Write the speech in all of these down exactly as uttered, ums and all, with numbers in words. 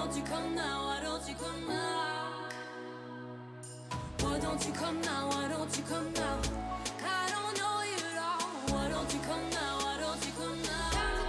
don't you come now? Why don't you come now? Why don't you come now? Why don't you come now? I don't know you at all. Why don't you come now? Why don't you come now?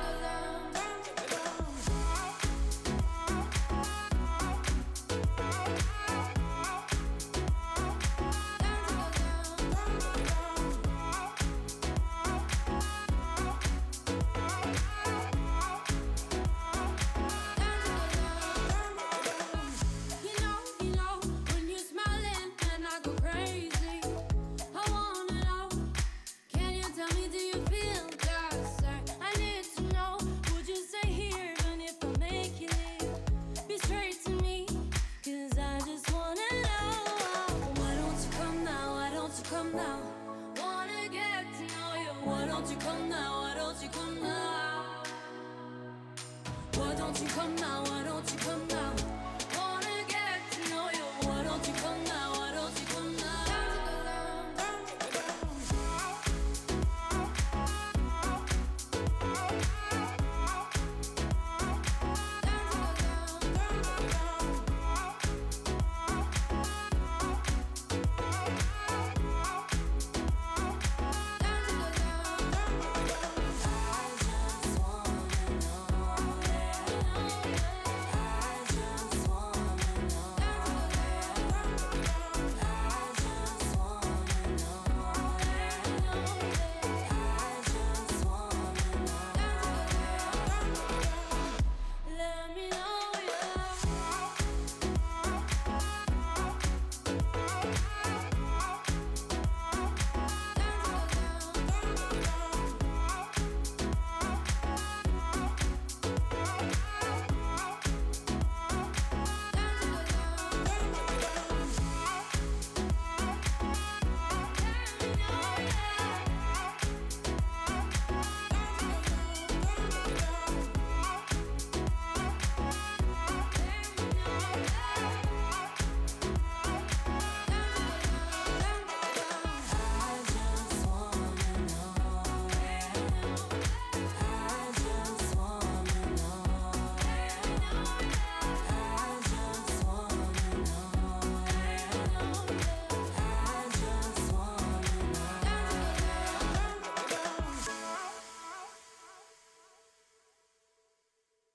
Come now, wanna get to know you. Why don't you come now? Why don't you come now? Why don't you come now? Why don't you come now?